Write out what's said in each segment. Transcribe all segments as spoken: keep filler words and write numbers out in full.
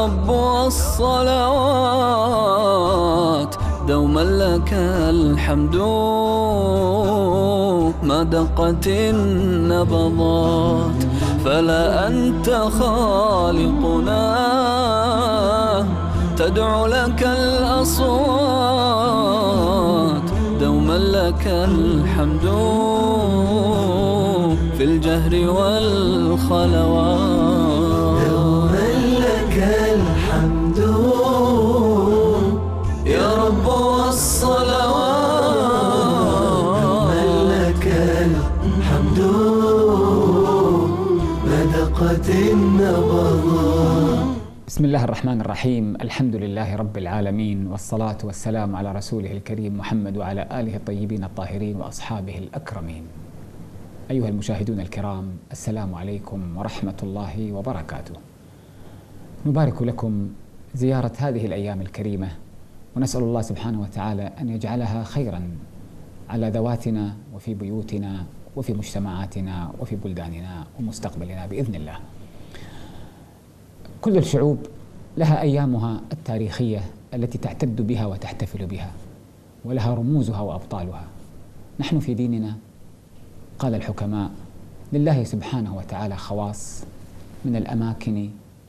رب والصلوات دوما لك الحمد ما دقت النبضات، فلا أنت خالقنا تدعو لك الأصوات دوما لك الحمد في الجهر والخلوات. دوما لك الحمد يا رب والصلوات، دوما لك الحمد ما دقت النبضات. بسم الله الرحمن الرحيم. الحمد لله رب العالمين، والصلاة والسلام على رسوله الكريم محمد وعلى آله الطيبين الطاهرين وأصحابه الأكرمين. أيها المشاهدون الكرام، السلام عليكم ورحمة الله وبركاته. نبارك لكم زيارة هذه الأيام الكريمة، ونسأل الله سبحانه وتعالى أن يجعلها خيرا على ذواتنا وفي بيوتنا وفي مجتمعاتنا وفي بلداننا ومستقبلنا بإذن الله. كل الشعوب لها أيامها التاريخية التي تعتد بها وتحتفل بها، ولها رموزها وأبطالها. نحن في ديننا قال الحكماء لله سبحانه وتعالى خواص من الأماكن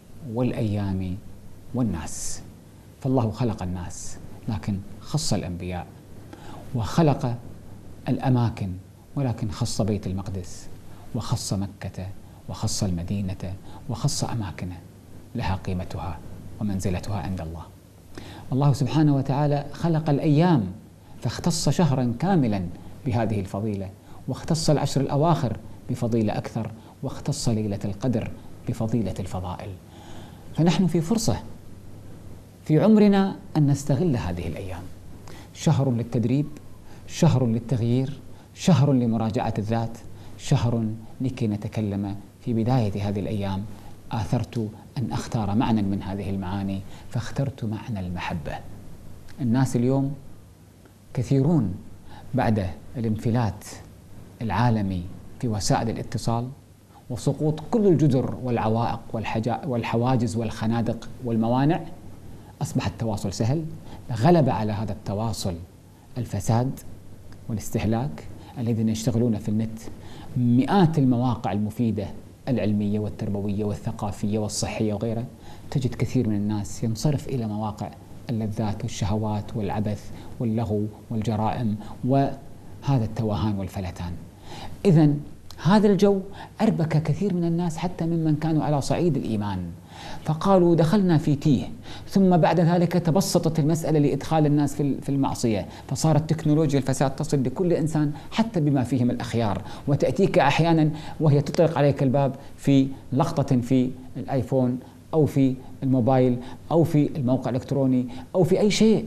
والأيام والناس. فالله خلق الناس لكن خص الأنبياء، وخلق الأماكن ولكن خص بيت المقدس وخص مكة وخص المدينة وخص أماكن لها قيمتها ومنزلتها عند الله. الله سبحانه وتعالى خلق الأيام فاختص شهرا كاملا بهذه الفضيلة، واختص العشر الأواخر بفضيلة أكثر، واختص ليلة القدر بفضيلة الفضائل. فنحن في فرصة في عمرنا أن نستغل هذه الأيام، شهر للتدريب، شهر للتغيير، شهر لمراجعة الذات، شهر لكي نتكلم في بداية هذه الأيام. آثرت أن أختار معنى من هذه المعاني، فاخترت معنى المحبة. الناس اليوم كثيرون بعد الانفلات العالمي في وسائل الاتصال وسقوط كل الجدر والعوائق والحواجز والخنادق والموانع، أصبح التواصل سهل. غلب على هذا التواصل الفساد والاستهلاك الذين يشتغلون في النت. مئات المواقع المفيدة العلمية والتربوية والثقافية والصحية وغيرها، تجد كثير من الناس ينصرف إلى مواقع اللذات والشهوات والعبث واللغو والجرائم وهذا التوهان والفلتان. إذن هذا الجو أربك كثير من الناس حتى ممن كانوا على صعيد الإيمان، فقالوا دخلنا في تيه. ثم بعد ذلك تبسطت المسألة لإدخال الناس في المعصية، فصارت تكنولوجيا الفساد تصل لكل إنسان حتى بما فيهم الأخيار، وتأتيك أحيانا وهي تطرق عليك الباب في لقطة في الآيفون أو في الموبايل أو في الموقع الإلكتروني أو في أي شيء.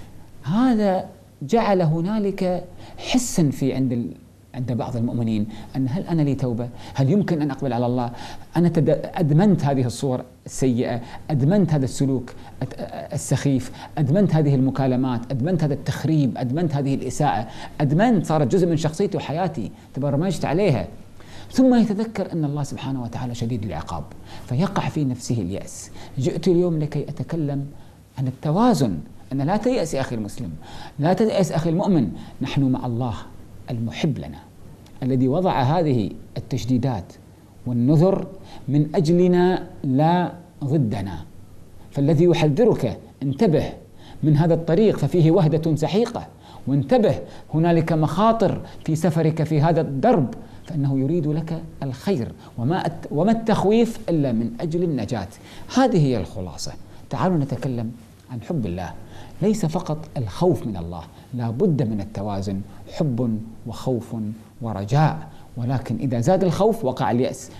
هذا جعل هنالك حسا في عند عند بعض المؤمنين أن هل أنا لي توبة؟ هل يمكن أن أقبل على الله؟ أنا أدمنت هذه الصور السيئة، أدمنت هذا السلوك السخيف، أدمنت هذه المكالمات، أدمنت هذا التخريب، أدمنت هذه الإساءة، أدمنت، صارت جزء من شخصيتي وحياتي، تبرمجت عليها. ثم يتذكر أن الله سبحانه وتعالى شديد العقاب، فيقع في نفسه اليأس. جئت اليوم لكي أتكلم عن التوازن، أن لا تيأس يا أخي المسلم، لا تيأس أخي المؤمن. نحن مع الله المحب لنا، الذي وضع هذه التشديدات والنذر من أجلنا لا ضدنا. فالذي يحذرك انتبه من هذا الطريق ففيه وهدة سحيقة، وانتبه هنالك مخاطر في سفرك في هذا الدرب، فإنه يريد لك الخير، وما وما التخويف إلا من أجل النجاة. هذه هي الخلاصة. تعالوا نتكلم عن حب الله، ليس فقط الخوف من الله، لا بد من التوازن، حب وخوف ورجاء. ولكن إذا زاد الخوف وقع اليأس،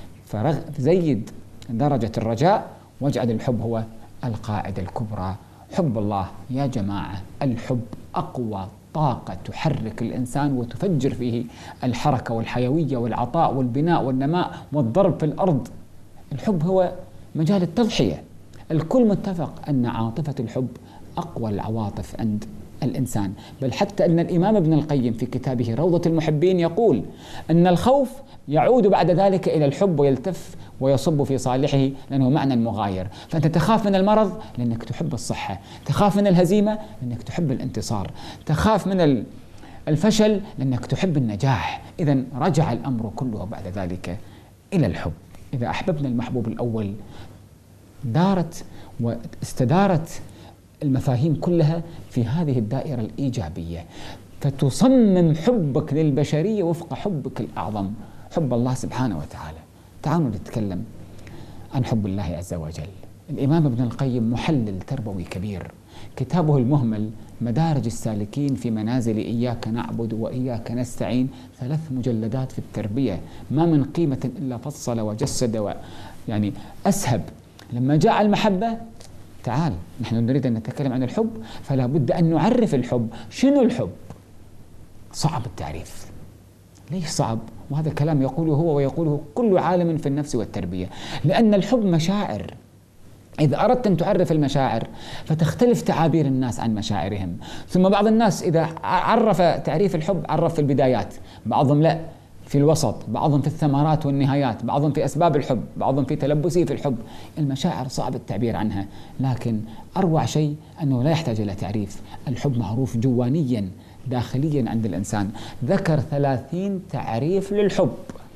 فزيد درجة الرجاء واجعل الحب هو القاعدة الكبرى. حب الله يا جماعة، الحب أقوى طاقة تحرك الإنسان وتفجر فيه الحركة والحيوية والعطاء والبناء والنماء والضرب في الأرض. الحب هو مجال التضحية. الكل متفق أن عاطفة الحب أقوى العواطف عند الإنسان. بل حتى أن الإمام ابن القيم في كتابه روضة المحبين يقول أن الخوف يعود بعد ذلك إلى الحب ويلتف ويصب في صالحه، لأنه معنى مغاير. فأنت تخاف من المرض لأنك تحب الصحة، تخاف من الهزيمة لأنك تحب الانتصار، تخاف من الفشل لأنك تحب النجاح. إذن رجع الأمر كله بعد ذلك إلى الحب. إذا أحببنا المحبوب الأول دارت واستدارت المفاهيم كلها في هذه الدائرة الإيجابية، فتصمم حبك للبشرية وفق حبك الأعظم، حب الله سبحانه وتعالى. تعالوا نتكلم عن حب الله عز وجل. الإمام ابن القيم محلل تربوي كبير، كتابه المهمل مدارج السالكين في منازل إياك نعبد وإياك نستعين، ثلاث مجلدات في التربية، ما من قيمة إلا فصل وجسد و يعني أسهب. لما جاء المحبة، تعال نحن نريد أن نتكلم عن الحب، فلا بد أن نعرف الحب. شنو الحب؟ صعب التعريف. ليش صعب؟ وهذا كلام يقوله هو ويقوله كل عالم في النفس والتربية، لأن الحب مشاعر. إذا أردت أن تعرف المشاعر فتختلف تعابير الناس عن مشاعرهم. ثم بعض الناس إذا عرف تعريف الحب عرف في البدايات، بعضهم لا في الوسط، بعضهم في الثمرات والنهايات، بعضهم في أسباب الحب، بعضهم في تلبسه في الحب. المشاعر صعب التعبير عنها، لكن أروع شيء أنه لا يحتاج إلى تعريف. الحب معروف جوانيا داخليا عند الإنسان. ذكر ثلاثين تعريف للحب،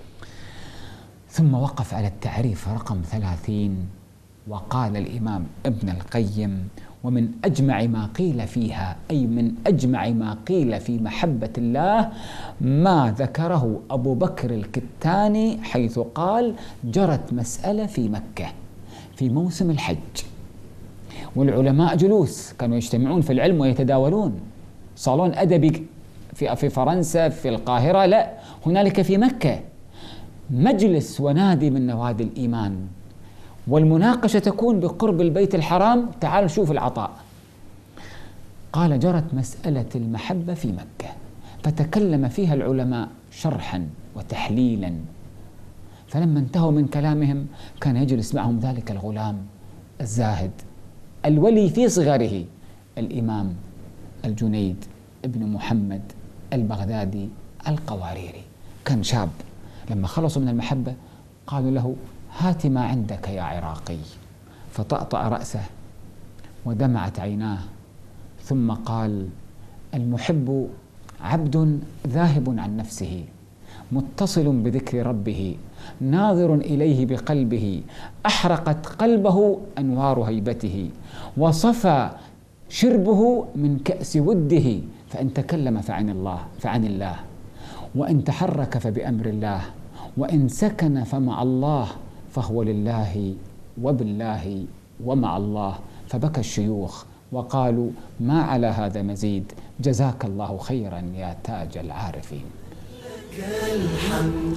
ثم وقف على التعريف رقم ثلاثين وقال الإمام ابن القيم: ومن أجمع ما قيل فيها، أي من أجمع ما قيل في محبة الله، ما ذكره أبو بكر الكتاني، حيث قال: جرت مسألة في مكة في موسم الحج، والعلماء جلوس كانوا يجتمعون في العلم ويتداولون، صالون أدبي في في فرنسا في القاهرة، لا، هنالك في مكة مجلس ونادي من نوادي الإيمان، والمناقشة تكون بقرب البيت الحرام. تعال شوف العطاء. قال: جرت مسألة المحبة في مكة، فتكلم فيها العلماء شرحا وتحليلا. فلما انتهوا من كلامهم كان يجلس معهم ذلك الغلام الزاهد الولي في صغره، الإمام الجنيد ابن محمد البغدادي القواريري، كان شاب. لما خلصوا من المحبة قالوا له: هات ما عندك يا عراقي. فطأطأ رأسه ودمعت عيناه، ثم قال: المحب عبد ذاهب عن نفسه، متصل بذكر ربه، ناظر إليه بقلبه، أحرقت قلبه أنوار هيبته، وصفى شربه من كأس وده، فإن تكلم فعن الله فعن الله، وإن تحرك فبأمر الله، وإن سكن فمع الله، فهو لله وبالله ومع الله. فبكى الشيوخ وقالوا: ما على هذا مزيد، جزاك الله خيرا يا تاج العارفين. لك الحمد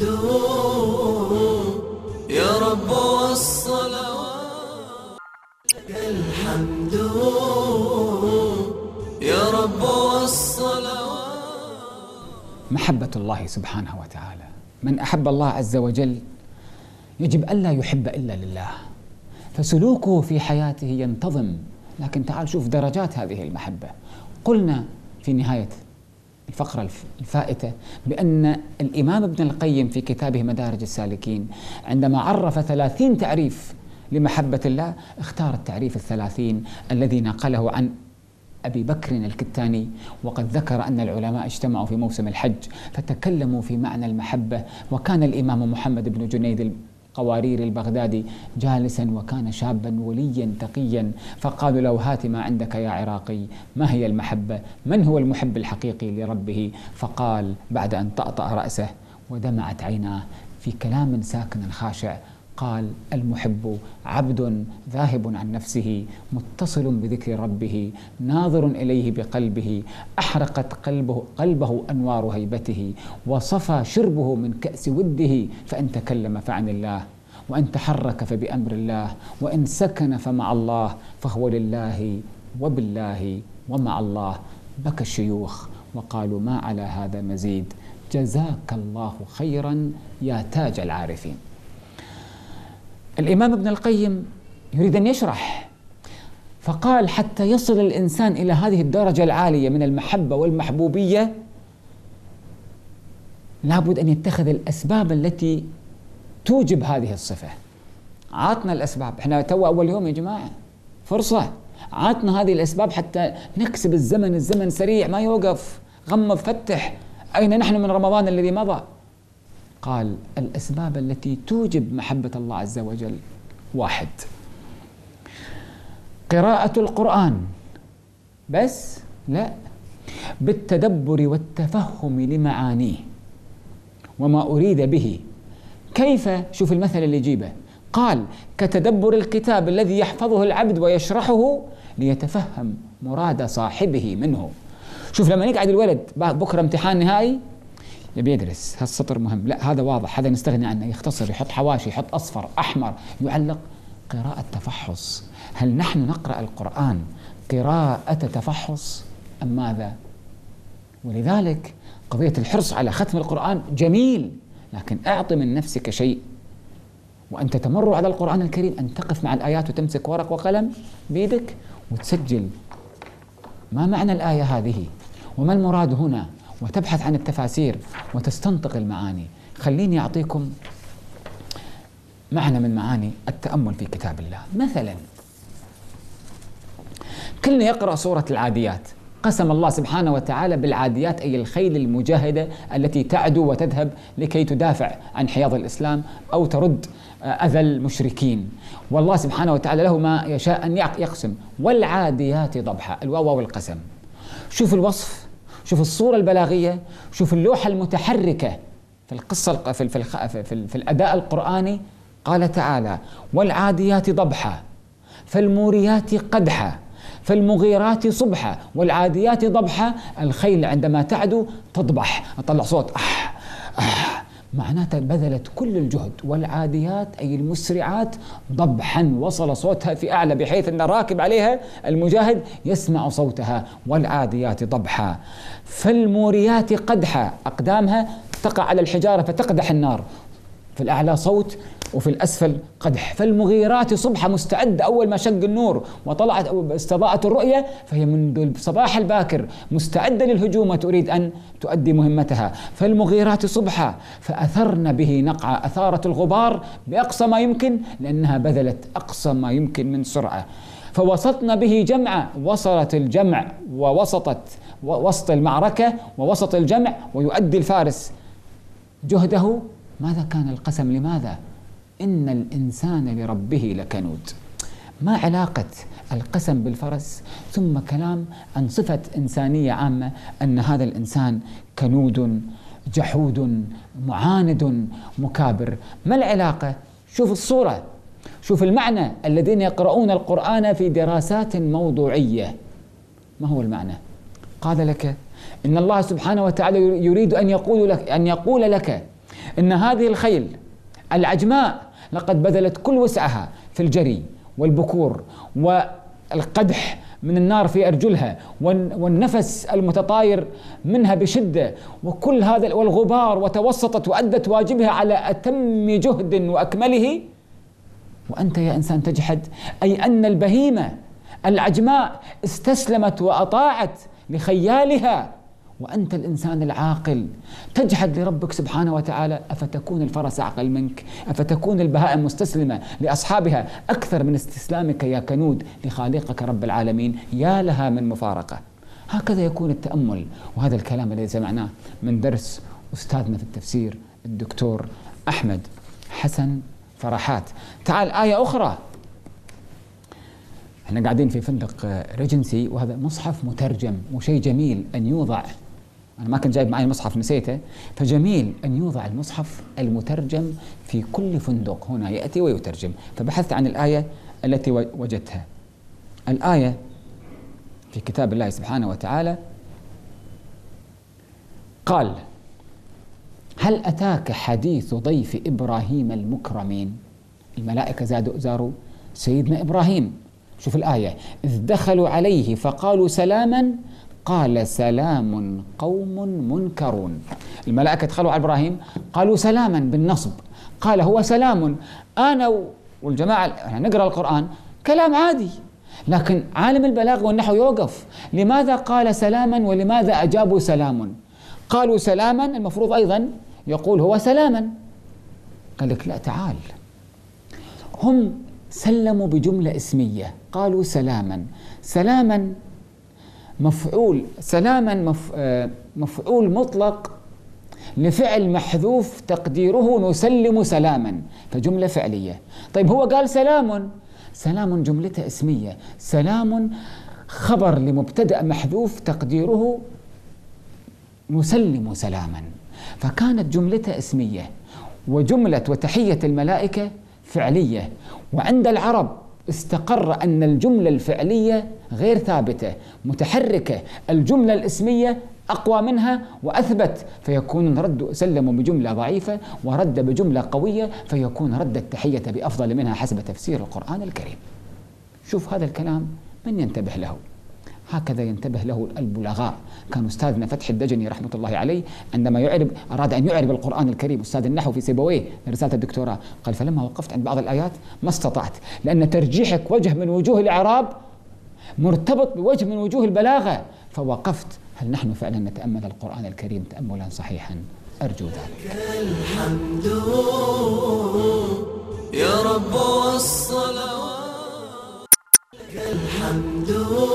يا رب والصلوات، لك الحمد يا رب والصلوات. محبة الله سبحانه وتعالى. من أحب الله عز وجل يجب ألا يحب إلا لله، فسلوكه في حياته ينتظم. لكن تعال شوف درجات هذه المحبة. قلنا في نهاية الفقرة الفائتة بأن الإمام ابن القيم في كتابه مدارج السالكين عندما عرف ثلاثين تعريف لمحبة الله اختار التعريف الثلاثين الذي نقله عن أبي بكر الكتاني، وقد ذكر أن العلماء اجتمعوا في موسم الحج فتكلموا في معنى المحبة. وكان الإمام محمد بن جنيد القواريري البغدادي جالسا، وكان شابا وليا تقيا، فقالوا له: هات ما عندك يا عراقي، ما هي المحبة؟ من هو المحب الحقيقي لربه؟ فقال بعد أن طأطأ رأسه ودمعت عيناه في كلام ساكن خاشع، قال: المحب عبد ذاهب عن نفسه، متصل بذكر ربه، ناظر إليه بقلبه، أحرقت قلبه, قلبه أنوار هيبته، وصفى شربه من كأس وده، فإن تكلم فعن الله، وإن تحرك فبأمر الله، وإن سكن فمع الله، فهو لله وبالله ومع الله. بكى الشيوخ وقالوا: ما على هذا مزيد، جزاك الله خيرا يا تاج العارفين. الإمام ابن القيم يريد أن يشرح، فقال حتى يصل الإنسان إلى هذه الدرجة العالية من المحبة والمحبوبية لابد أن يتخذ الأسباب التي توجب هذه الصفة. عاطنا الأسباب، احنا تو أول يوم يا جماعة، فرصة، عاطنا هذه الأسباب حتى نكسب الزمن. الزمن سريع ما يوقف، غمض فتح، أين نحن من رمضان الذي مضى؟ قال الأسباب التي توجب محبة الله عز وجل: واحد، قراءة القرآن، بس لا، بالتدبر والتفهم لمعانيه وما أريد به. كيف؟ شوف المثل اللي يجيبه، قال كتدبر الكتاب الذي يحفظه العبد ويشرحه ليتفهم مراد صاحبه منه. شوف لما يقعد الولد بكرة امتحان نهائي يبي يدرس، هالسطر مهم، لا هذا واضح، هذا نستغني عنه، يختصر، يحط حواشي، يحط أصفر أحمر، يعلق. قراءة تفحص، هل نحن نقرأ القرآن قراءة تفحص أم ماذا؟ ولذلك قضية الحرص على ختم القرآن جميل، لكن أعط من نفسك شيء. وأنت تمر على القرآن الكريم أن تقف مع الآيات وتمسك ورق وقلم بيدك وتسجل ما معنى الآية هذه وما المراد هنا، وتبحث عن التفاسير وتستنطق المعاني. خليني أعطيكم معنى من معاني التأمل في كتاب الله. مثلا كلنا يقرأ سورة العاديات، قسم الله سبحانه وتعالى بالعاديات أي الخيل المجاهدة التي تعدو وتذهب لكي تدافع عن حياض الإسلام أو ترد أذى المشركين. والله سبحانه وتعالى له ما يشاء أن يقسم. والعاديات ضبحا، الواو والقسم. شوف الوصف، شوف الصورة البلاغية، شوف اللوحة المتحركة في القصة في, في, في, في, في الأداء القرآني. قال تعالى والعاديات ضبحا فالموريات قدحا فالمغيرات صبحا. والعاديات ضبحا، الخيل عندما تعدو تضبح، تطلع صوت أح أح، معناتها بذلت كل الجهد. والعاديات أي المسرعات ضبحا، وصل صوتها في أعلى بحيث أن راكب عليها المجاهد يسمع صوتها. والعاديات ضبحا فالموريات قدحا، أقدامها تقع على الحجارة فتقدح النار، في الأعلى صوت وفي الأسفل قدح. فالمغيرات صبحا، مستعد أول ما شق النور وطلعت استضاءت الرؤية فهي منذ الصباح الباكر مستعدة للهجوم وتريد أن تؤدي مهمتها. فالمغيرات صبحا فأثرن به نقعا، أثارت الغبار بأقصى ما يمكن لأنها بذلت أقصى ما يمكن من سرعة. فوسطن به جمعا، وصلت الجمع ووسطت وسط المعركة ووسط الجمع، ويؤدي الفارس جهده. ماذا كان القسم؟ لماذا؟ إن الإنسان لربه لكنود. ما علاقة القسم بالفرس؟ ثم كلام عن صفة إنسانية عامة، أن هذا الإنسان كنود جحود معاند مكابر. ما العلاقة؟ شوف الصورة، شوف المعنى. الذين يقرؤون القرآن في دراسات موضوعية، ما هو المعنى؟ قال لك إن الله سبحانه وتعالى يريد أن يقول لك أن يقول لك إن هذه الخيل العجماء لقد بذلت كل وسعها في الجري والبكور والقدح من النار في أرجلها والنفس المتطاير منها بشدة وكل هذا والغبار، وتوسطت وأدت واجبها على أتم جهد وأكمله. وأنت يا إنسان تجحد، أي أن البهيمة العجماء استسلمت وأطاعت لخيالها، وأنت الإنسان العاقل تجحد لربك سبحانه وتعالى. أفتكون الفرس أعقل منك؟ أفتكون البهائم مستسلمة لأصحابها أكثر من استسلامك يا كنود لخالقك رب العالمين؟ يا لها من مفارقة. هكذا يكون التأمل، وهذا الكلام الذي سمعناه من درس أستاذنا في التفسير الدكتور أحمد حسن فرحات. تعال آية أخرى. احنا قاعدين في فندق ريجنسي، وهذا مصحف مترجم، وشيء جميل أن يوضع. أنا ما كنت جايب معي المصحف نسيته، فجميل أن يوضع المصحف المترجم في كل فندق. هنا يأتي ويترجم. فبحثت عن الآية التي وجدتها. الآية في كتاب الله سبحانه وتعالى قال: هل أتاك حديث ضيف إبراهيم المكرمين؟ الملائكة زادوا زاروا سيدنا إبراهيم. شوف الآية: إذ دخلوا عليه فقالوا سلاما قال سلام قوم منكرون. الملائكة دخلوا على إبراهيم قالوا سلاما بالنصب، قال هو سلام. أنا والجماعة نقرأ القرآن كلام عادي، لكن عالم البلاغة والنحو يوقف، لماذا قال سلاما ولماذا أجابوا سلام؟ قالوا سلاما المفروض أيضا يقول هو سلاما. قال لك لا، تعال، هم سلموا بجملة اسمية، قالوا سلاما. سلاما مفعول، سلاما مف... مفعول مطلق لفعل محذوف تقديره نسلم سلاما، فجملة فعلية. طيب هو قال سلام، سلام جملته اسمية، سلام خبر لمبتدأ محذوف تقديره نسلم سلاما، فكانت جملته اسمية، وجملة وتحية الملائكة فعلية. وعند العرب استقر أن الجملة الفعلية غير ثابتة، متحركة، الجملة الاسمية أقوى منها وأثبت، فيكون رد سلم بجملة ضعيفة ورد بجملة قوية، فيكون رد التحية بأفضل منها حسب تفسير القرآن الكريم. شوف هذا الكلام من ينتبه له؟ هكذا ينتبه له البلغاء. كان أستاذنا فتحي الدجني رحمة الله عليه عندما يعرب أراد أن يعرب القرآن الكريم، أستاذ النحو في سيبويه لرسالة الدكتوراه، قال فلما وقفت عند بعض الآيات ما استطعت، لأن ترجيحك وجه من وجوه الإعراب مرتبط بوجه من وجوه البلاغة، فوقفت. هل نحن فعلا نتأمل القرآن الكريم تأملا صحيحا؟ أرجو ذلك. الحمد يا رب والصلوات، الحمد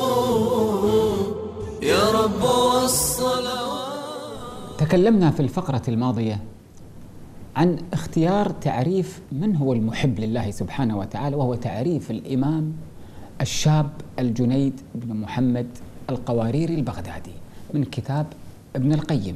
يا رب والصلوات. تكلمنا في الفقرة الماضية عن اختيار تعريف من هو المحب لله سبحانه وتعالى، وهو تعريف الإمام الشاب الجنيد بن محمد القواريري البغدادي من كتاب ابن القيم.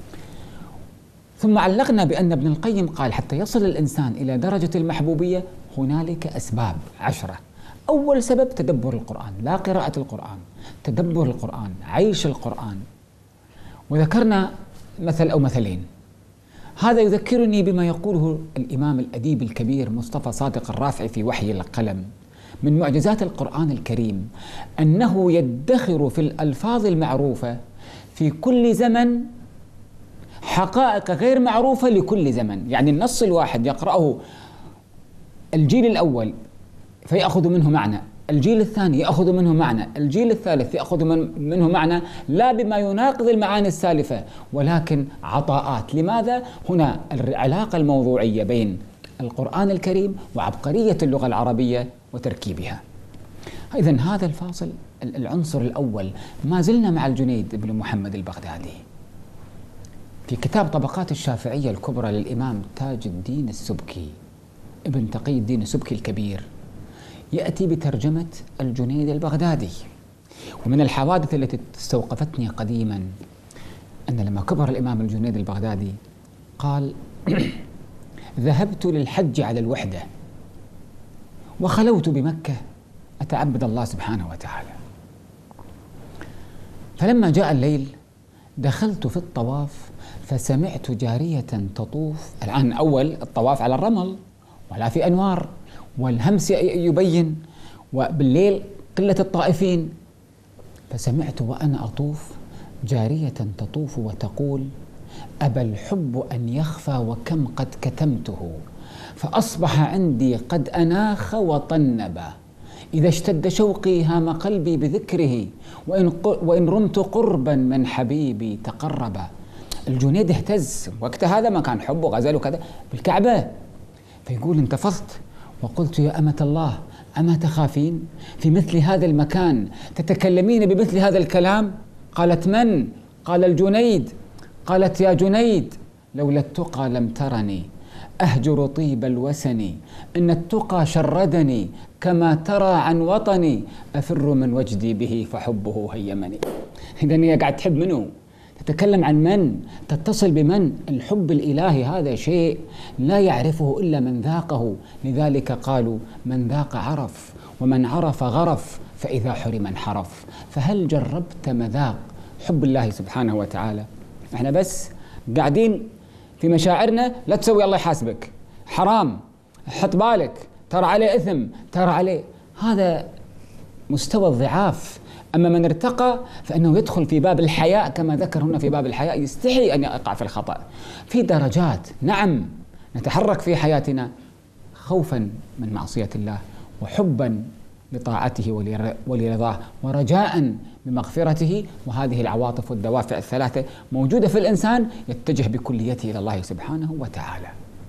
ثم علقنا بأن ابن القيم قال حتى يصل الإنسان إلى درجة المحبوبية هنالك أسباب عشرة. أول سبب تدبر القرآن، لا قراءة القرآن، تدبر القرآن، عيش القرآن. وذكرنا مثل أو مثلين. هذا يذكرني بما يقوله الإمام الأديب الكبير مصطفى صادق الرافعي في وحي القلم: من معجزات القرآن الكريم أنه يدخر في الألفاظ المعروفة في كل زمن حقائق غير معروفة لكل زمن. يعني النص الواحد يقرأه الجيل الأول فيأخذ منه معنى، الجيل الثاني يأخذ منه معنى، الجيل الثالث يأخذ من منه معنى لا بما يناقض المعاني السالفة، ولكن عطاءات. لماذا؟ هنا العلاقة الموضوعية بين القرآن الكريم وعبقرية اللغة العربية وتركيبها. إذن هذا الفاصل العنصر الأول. ما زلنا مع الجنيد بن محمد البغدادي في كتاب طبقات الشافعية الكبرى للإمام تاج الدين السبكي ابن تقي الدين السبكي الكبير، يأتي بترجمة الجنيد البغدادي. ومن الحوادث التي استوقفتني قديما أن لما كبر الإمام الجنيد البغدادي قال: ذهبت للحج على الوحدة وخلوت بمكة أتعبد الله سبحانه وتعالى، فلما جاء الليل دخلت في الطواف فسمعت جارية تطوف. الآن أول الطواف على الرمل ولا في أنوار والهمس يبين، وبالليل قلة الطائفين، فسمعت وأنا أطوف جارية تطوف وتقول: أبى الحب أن يخفى وكم قد كتمته، فأصبح عندي قد أناخ وطنب، إذا اشتد شوقي هام قلبي بذكره، وإن, وإن رمت قربا من حبيبي تقربا. الجنيد اهتز، وقت هذا ما كان حب وغزل وكذا بالكعبة، فيقول: انتفضت وقلت: يا أمة الله، أما تخافين في مثل هذا المكان تتكلمين بمثل هذا الكلام؟ قالت: من؟ قال: الجنيد. قالت: يا جنيد، لولا التقى لم ترني أهجر طيب الوسن، إن التقى شردني كما ترى عن وطني، أفر من وجدي به فحبه هيمني. إذن هي قاعد تحب منه، تتكلم عن من، تتصل بمن. الحب الإلهي هذا شيء لا يعرفه إلا من ذاقه، لذلك قالوا: من ذاق عرف، ومن عرف غرف، فإذا حرم انحرف. فهل جربت مذاق حب الله سبحانه وتعالى؟ احنا بس قاعدين في مشاعرنا، لا تسوي الله يحاسبك، حرام، حط بالك، ترى عليه إثم، ترى عليه. هذا مستوى الضعاف. أما من ارتقى فإنه يدخل في باب الحياء، كما ذكر هنا في باب الحياء، يستحي أن يقع في الخطأ. في درجات، نعم، نتحرك في حياتنا خوفا من معصية الله وحبا لطاعته ولرضاه ورجاء بمغفرته. وهذه العواطف والدوافع الثلاثة موجودة في الإنسان، يتجه بكليته إلى الله سبحانه وتعالى.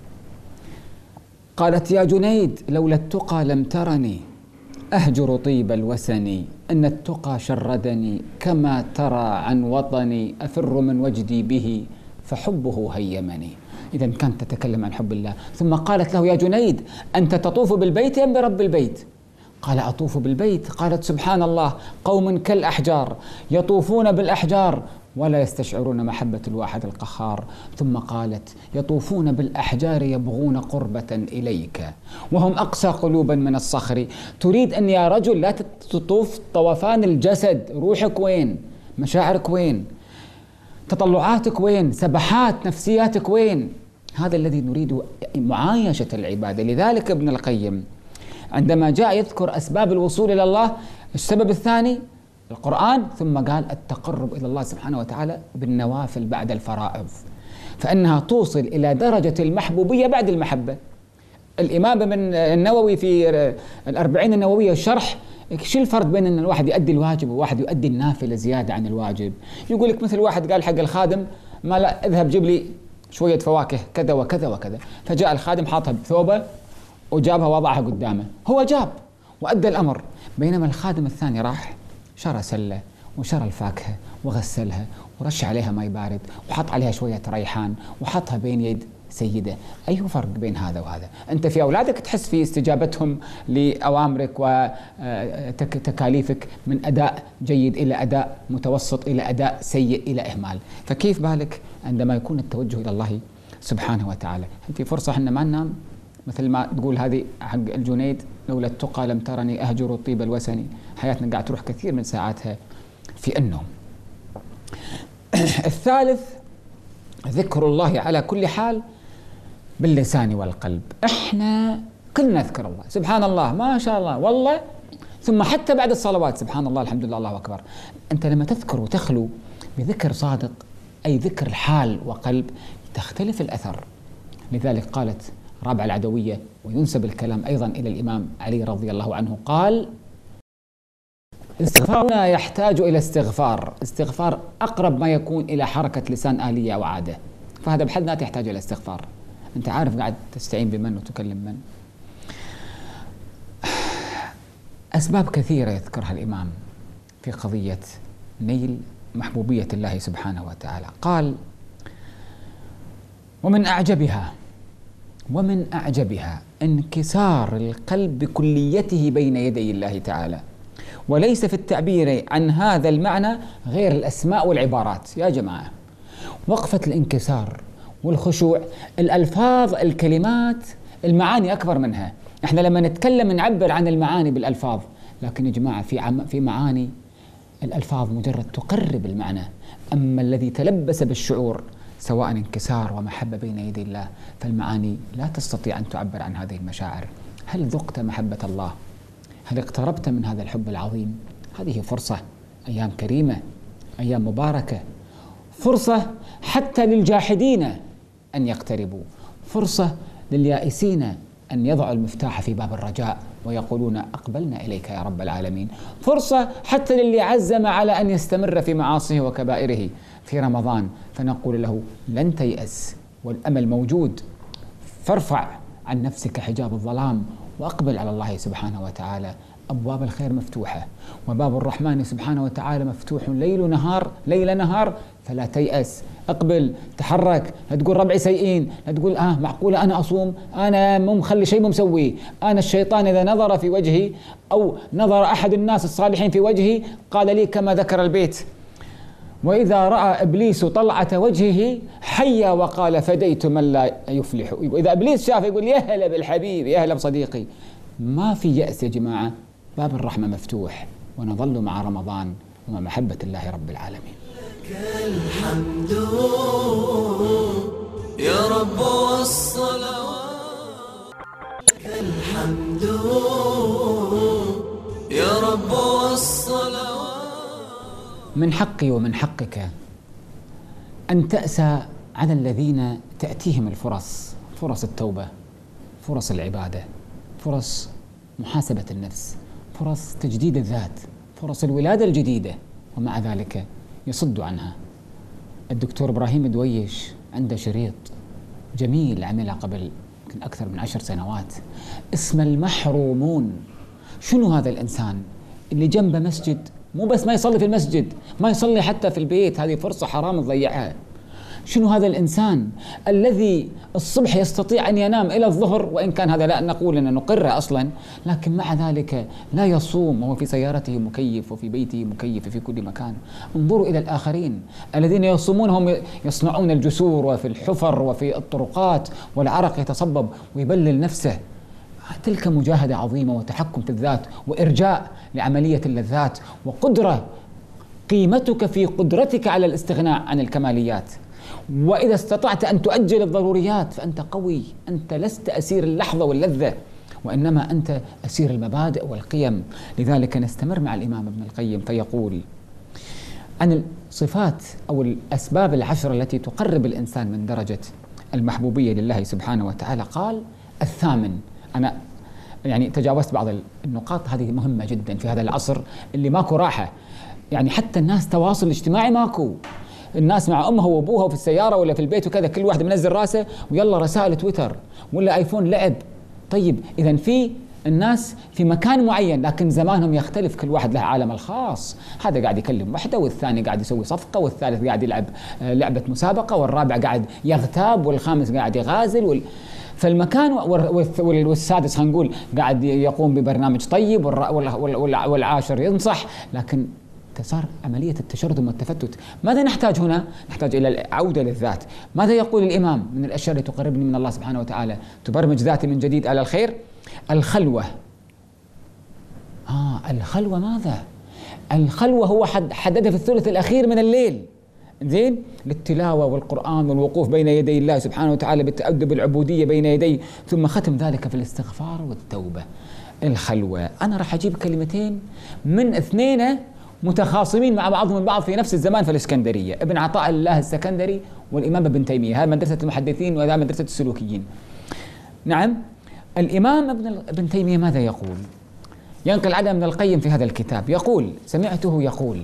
قالت: يا جنيد لولا التقى لم ترني أهجر طيب الوسن، إن التقى شردني كما ترى عن وطني، أفر من وجدي به فحبه هيمني. إذا كانت تتكلم عن حب الله، ثم قالت له: يا جنيد أنت تطوف بالبيت أم برب البيت؟ قال: أطوف بالبيت. قالت: سبحان الله، قوم كالأحجار يطوفون بالأحجار ولا يستشعرون محبة الواحد القهار. ثم قالت: يطوفون بالأحجار يبغون قربة إليك وهم أقسى قلوبا من الصخر. تريد أن يا رجل لا تطوف طوفان الجسد، روحك وين؟ مشاعرك وين؟ تطلعاتك وين؟ سبحات نفسياتك وين؟ هذا الذي نريد، معايشة العبادة. لذلك ابن القيم عندما جاء يذكر أسباب الوصول إلى الله، السبب الثاني القرآن، ثم قال التقرب إلى الله سبحانه وتعالى بالنوافل بعد الفرائض، فإنها توصل إلى درجة المحبوبية بعد المحبة. الإمام ابن النووي في الأربعين النووية الشرح، شو الفرق بين أن الواحد يؤدي الواجب وواحد يؤدي النافلة زيادة عن الواجب؟ يقول لك مثل واحد قال حق الخادم: ما لا اذهب جيب لي شوية فواكه كذا وكذا وكذا، فجاء الخادم حاطها بثوبه وجابها وضعها قدامه، هو جاب وأدى الأمر. بينما الخادم الثاني راح شرى سلة وشرى الفاكهة وغسلها ورش عليها ماء بارد وحط عليها شوية ريحان وحطها بين يد سيدة. أي فرق بين هذا وهذا؟ أنت في أولادك تحس في استجابتهم لأوامرك وتكاليفك من أداء جيد إلى أداء متوسط إلى أداء سيء إلى إهمال، فكيف بالك عندما يكون التوجه إلى الله سبحانه وتعالى؟ في فرصة حنا ما ننام، مثل ما تقول هذه حق الجنيد: لولا التقى لم ترني أهجر طيب الوسن. حياتنا قاعد تروح كثير من ساعاتها في النوم. الثالث ذكر الله على كل حال باللسان والقلب. احنا كلنا نذكر الله، سبحان الله، ما شاء الله، والله، ثم حتى بعد الصلوات سبحان الله، الحمد لله، الله أكبر. أنت لما تذكر وتخلو بذكر صادق، أي ذكر الحال وقلب، تختلف الأثر. لذلك قالت رابعة العدوية، وينسب الكلام أيضا إلى الإمام علي رضي الله عنه، قال: استغفارنا يحتاج إلى استغفار. استغفار أقرب ما يكون إلى حركة لسان آلية أو عادة، فهذا بحد ذاته يحتاج إلى استغفار. أنت عارف قاعد تستعين بمن وتكلم من. أسباب كثيرة يذكرها الإمام في قضية نيل محبوبية الله سبحانه وتعالى. قال: ومن أعجبها ومن أعجبها انكسار القلب بكليته بين يدي الله تعالى، وليس في التعبير عن هذا المعنى غير الأسماء والعبارات. يا جماعة، وقفة الانكسار والخشوع، الألفاظ، الكلمات، المعاني أكبر منها. إحنا لما نتكلم نعبر عن المعاني بالألفاظ، لكن يا جماعة في عم في معاني الألفاظ مجرد تقرب المعنى، أما الذي تلبس بالشعور سواء انكسار ومحبة بين يدي الله، فالمعاني لا تستطيع أن تعبر عن هذه المشاعر. هل ذقت محبة الله؟ هل اقتربت من هذا الحب العظيم؟ هذه فرصة، أيام كريمة، أيام مباركة، فرصة حتى للجاحدين أن يقتربوا، فرصة لليائسين أن يضعوا المفتاح في باب الرجاء ويقولون: أقبلنا إليك يا رب العالمين. فرصة حتى للي عزم على أن يستمر في معاصيه وكبائره في رمضان، فنقول له: لن تيأس والأمل موجود، فارفع عن نفسك حجاب الظلام وأقبل على الله سبحانه وتعالى. أبواب الخير مفتوحة، وباب الرحمن سبحانه وتعالى مفتوح ليل نهار، ليل نهار، فلا تيأس، اقبل، تحرك. لا تقول ربعي سيئين، لا تقول آه معقولة أنا أصوم، أنا مو مخلي شيء مو مسوي، أنا الشيطان إذا نظر في وجهي أو نظر أحد الناس الصالحين في وجهي قال لي كما ذكر البيت: وإذا رأى إبليس طلعة وجهه حيا وقال فديت من لا يفلح. إذا إبليس شاف يقول: يا هلا بالحبيب، يا هلا بصديقي. ما في يأس يا جماعة، باب الرحمة مفتوح، ونظل مع رمضان ومع محبة الله رب العالمين. لك الحمد يا رب والصلوات، لك الحمد يا رب والصلوات. من حقي ومن حقك أن تأسى على الذين تأتيهم الفرص، فرص التوبة، فرص العبادة، فرص محاسبة النفس، فرص تجديد الذات، فرص الولادة الجديدة، ومع ذلك يصد عنها. الدكتور إبراهيم دويش عنده شريط جميل عمله قبل أكثر من عشر سنوات اسمه المحرومون. شنو هذا الإنسان اللي جنبه مسجد، مو بس ما يصلي في المسجد، ما يصلي حتى في البيت، هذه فرصة حرام تضيعها. شنو هذا الإنسان الذي الصبح يستطيع أن ينام إلى الظهر، وإن كان هذا لا نقول أن نقره أصلا، لكن مع ذلك لا يصوم وهو في سيارته مكيف وفي بيته مكيف في كل مكان. انظروا إلى الآخرين الذين يصومون هم يصنعون الجسور وفي الحفر وفي الطرقات، والعرق يتصبب ويبلل نفسه. تلك مجاهدة عظيمة وتحكم في الذات وإرجاء لعملية اللذات، وقدرة، قيمتك في قدرتك على الاستغناء عن الكماليات. وإذا استطعت أن تؤجل الضروريات فأنت قوي، أنت لست أسير اللحظة واللذة، وإنما أنت أسير المبادئ والقيم. لذلك نستمر مع الإمام ابن القيم فيقول عن الصفات أو الأسباب العشر التي تقرب الإنسان من درجة المحبوبية لله سبحانه وتعالى. قال الثامن، أنا يعني تجاوزت بعض النقاط، هذه مهمة جدا في هذا العصر اللي ماكو راحة، يعني حتى الناس تواصل اجتماعي ماكو، الناس مع أمها وأبوها وفي السيارة ولا في البيت وكذا، كل واحد منزل راسه ويلا رسائل تويتر ولا آيفون لعب. طيب إذن في الناس في مكان معين، لكن زمانهم يختلف، كل واحد له عالم الخاص، هذا قاعد يكلم وحده، والثاني قاعد يسوي صفقة، والثالث قاعد يلعب لعبة مسابقة، والرابع قاعد يغتاب، والخامس قاعد يغازل وال... فالمكان والسادس هنقول قاعد يقوم ببرنامج طيب، والعاشر ينصح، لكن صار عملية التشرذم والتفتت. ماذا نحتاج هنا؟ نحتاج إلى العودة للذات. ماذا يقول الإمام من الأشياء التي تقربني من الله سبحانه وتعالى، تبرمج ذاتي من جديد على الخير؟ الخلوة. آه الخلوة ماذا؟ الخلوة هو حد حددها في الثلث الأخير من الليل، زين، للتلاوة والقرآن والوقوف بين يدي الله سبحانه وتعالى بالتأدب العبودية بين يديه، ثم ختم ذلك في الاستغفار والتوبة. الخلوة، أنا راح أجيب كلمتين من اثنين متخاصمين مع بعضهم البعض في نفس الزمان في الإسكندرية، ابن عطاء الله السكندري والإمام ابن تيمية، هذا مدرسة المحدثين وهذا مدرسة السلوكيين. نعم، الإمام ابن ابن تيمية ماذا يقول؟ ينقل عنه ابن القيم في هذا الكتاب، يقول سمعته يقول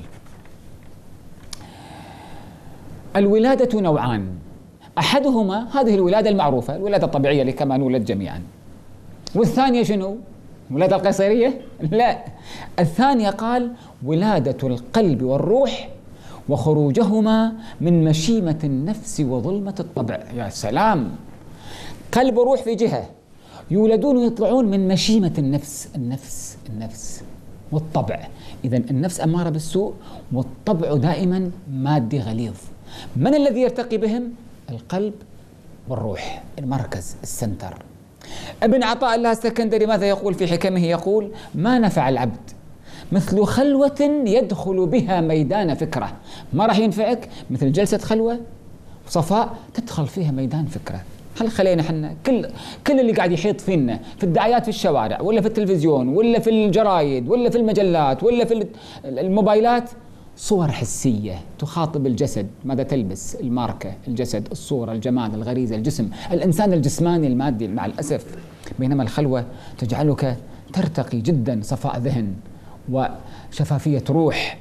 الولادة نوعان، أحدهما هذه الولادة المعروفة، الولادة الطبيعية اللي كما نولد جميعا، والثانية شنو؟ ولادة القيصرية؟ لا، الثانية قال ولادة القلب والروح وخروجهما من مشيمة النفس وظلمة الطبع. يا سلام، قلب وروح في جهة، يولدون ويطلعون من مشيمة النفس، النفس النفس والطبع. إذن النفس أمارة بالسوء، والطبع دائما مادي غليظ. من الذي يرتقي بهم؟ القلب والروح، المركز، السنتر. ابن عطاء الله السكندري ماذا يقول في حكمه؟ يقول ما نفع العبد مثل خلوة يدخل بها ميدان فكرة. ما راح ينفعك مثل جلسة خلوة صفاء تدخل فيها ميدان فكرة. هل خلينا حنا كل كل اللي قاعد يحيط فينا في الدعايات في الشوارع ولا في التلفزيون ولا في الجرايد ولا في المجلات ولا في الموبايلات صور حسية تخاطب الجسد، ماذا تلبس، الماركة، الجسد، الصورة، الجمال، الغريزة، الجسم، الإنسان الجسماني المادي مع الأسف. بينما الخلوة تجعلك ترتقي جدا، صفاء ذهن وشفافية روح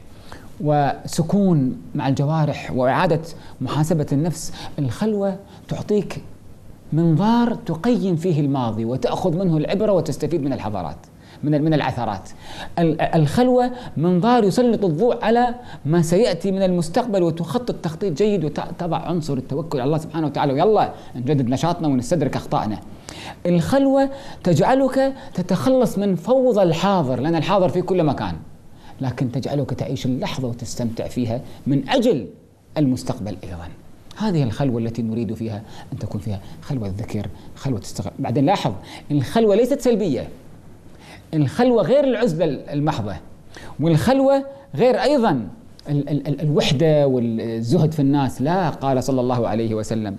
وسكون مع الجوارح وإعادة محاسبة النفس. الخلوة تعطيك منظار تقيم فيه الماضي وتأخذ منه العبرة وتستفيد من الحضارات، من من العثرات. الخلوة منظار يسلط الضوء على ما سيأتي من المستقبل وتخطط تخطيط جيد وتضع عنصر التوكل على الله سبحانه وتعالى، ويلا نجدد نشاطنا ونستدرك أخطائنا. الخلوة تجعلك تتخلص من فوضى الحاضر، لأن الحاضر في كل مكان، لكن تجعلك تعيش اللحظة وتستمتع فيها من أجل المستقبل أيضا. هذه الخلوة التي نريد فيها أن تكون فيها خلوة الذكر، خلوة استغفار. بعدين لاحظ، الخلوة ليست سلبية، الخلوة غير العزلة المحضة، والخلوة غير أيضا ال ال ال الوحدة والزهد في الناس. لا، قال صلى الله عليه وسلم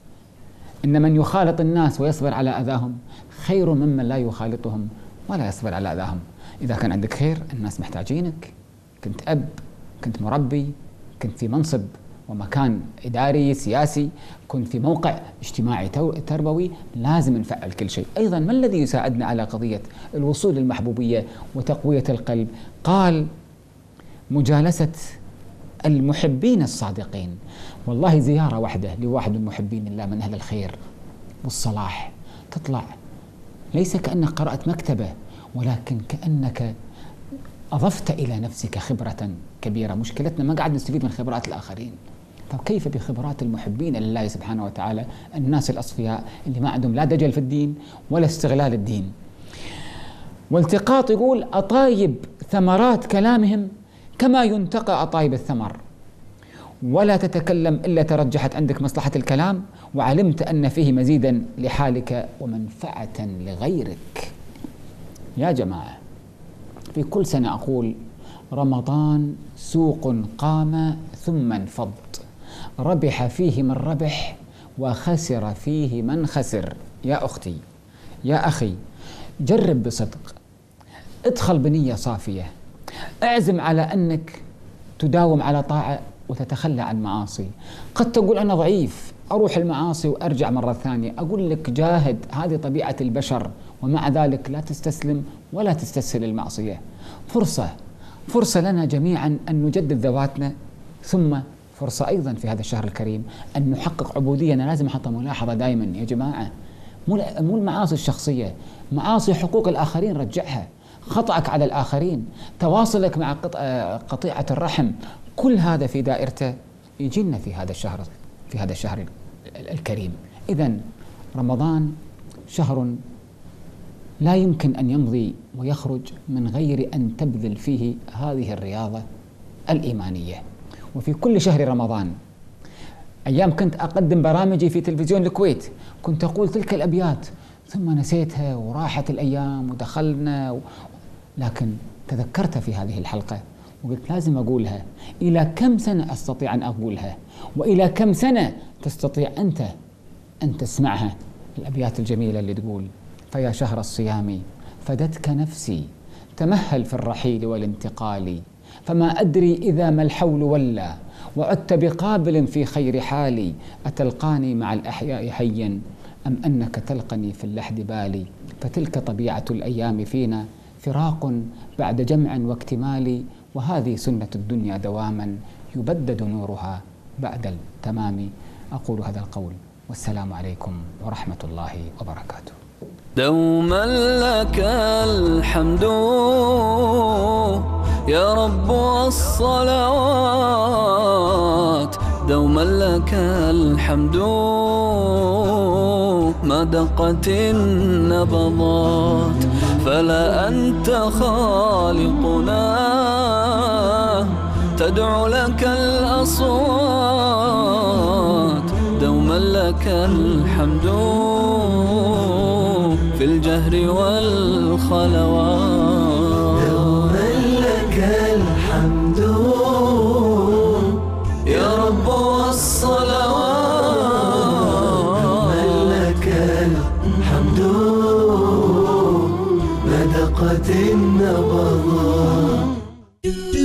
إن من يخالط الناس ويصبر على أذاهم خير ممن لا يخالطهم ولا يصبر على أذاهم. إذا كان عندك خير، الناس محتاجينك، كنت أب، كنت مربي، كنت في منصب ومكان إداري سياسي، كنت في موقع اجتماعي تربوي، لازم نفعل كل شيء. أيضا ما الذي يساعدنا على قضية الوصول للمحبوبية وتقوية القلب؟ قال مجالسة المحبين الصادقين. والله زيارة واحدة لواحد من محبين الله من أهل الخير والصلاح تطلع ليس كأنك قرأت مكتبة، ولكن كأنك أضفت إلى نفسك خبرة كبيرة. مشكلتنا ما قاعد نستفيد من خبرات الآخرين، طب كيف بخبرات المحبين لله سبحانه وتعالى، الناس الأصفياء اللي ما عندهم لا دجل في الدين ولا استغلال الدين. والتقاط يقول أطايب ثمرات كلامهم كما ينتقى أطايب الثمر، ولا تتكلم إلا ترجحت عندك مصلحة الكلام وعلمت أن فيه مزيدا لحالك ومنفعة لغيرك. يا جماعة، في كل سنة أقول رمضان سوق قام ثم انفض، ربح فيه من ربح وخسر فيه من خسر. يا أختي يا أخي، جرب بصدق، ادخل بنية صافية، اعزم على أنك تداوم على طاعة وتتخلى عن معاصي. قد تقول أنا ضعيف أروح المعاصي وأرجع مرة ثانية، أقول لك جاهد، هذه طبيعة البشر، ومع ذلك لا تستسلم ولا تستسهل المعصية. فرصة فرصة لنا جميعا أن نجدد ذواتنا، ثم فرصة أيضا في هذا الشهر الكريم أن نحقق عبودية. أنا لازم أحط ملاحظة دائما يا جماعة، مو المعاصي الشخصية، معاصي حقوق الآخرين رجعها، خطأك على الآخرين، تواصلك مع قطيعة الرحم، كل هذا في دائرته يجينا في هذا الشهر في هذا الشهر الكريم. إذن رمضان شهر لا يمكن أن يمضي ويخرج من غير أن تبذل فيه هذه الرياضة الإيمانية. وفي كل شهر رمضان، أيام كنت أقدم برامجي في تلفزيون الكويت كنت أقول تلك الأبيات ثم نسيتها وراحت الأيام ودخلنا و... لكن تذكرت في هذه الحلقة وقلت لازم أقولها. إلى كم سنة أستطيع أن أقولها، وإلى كم سنة تستطيع أنت أن تسمعها؟ الأبيات الجميلة اللي تقول: فيا شهر الصيام فدتك نفسي، تمهل في الرحيل والانتقال، فما أدري إذا ما الحول ولا، وعدت بقابل في خير حالي، أتلقاني مع الأحياء حيا أم أنك تلقني في اللحد بالي، فتلك طبيعة الأيام فينا، فراق بعد جمع واكتمال، وهذه سنة الدنيا دواما يبدد نورها بعد التمام. أقول هذا القول والسلام عليكم ورحمة الله وبركاته. دوما لك الحمد يا رب والصلوات، دوما لك الحمد ما دقت النبضات، فلا أنت خالقنا تدعو لك الأصوات، دوما لك الحمد في الجهر والخلوات، دوما لك الحمد يا رب والصلوات، دوما لك الحمد ما دقت النبضات.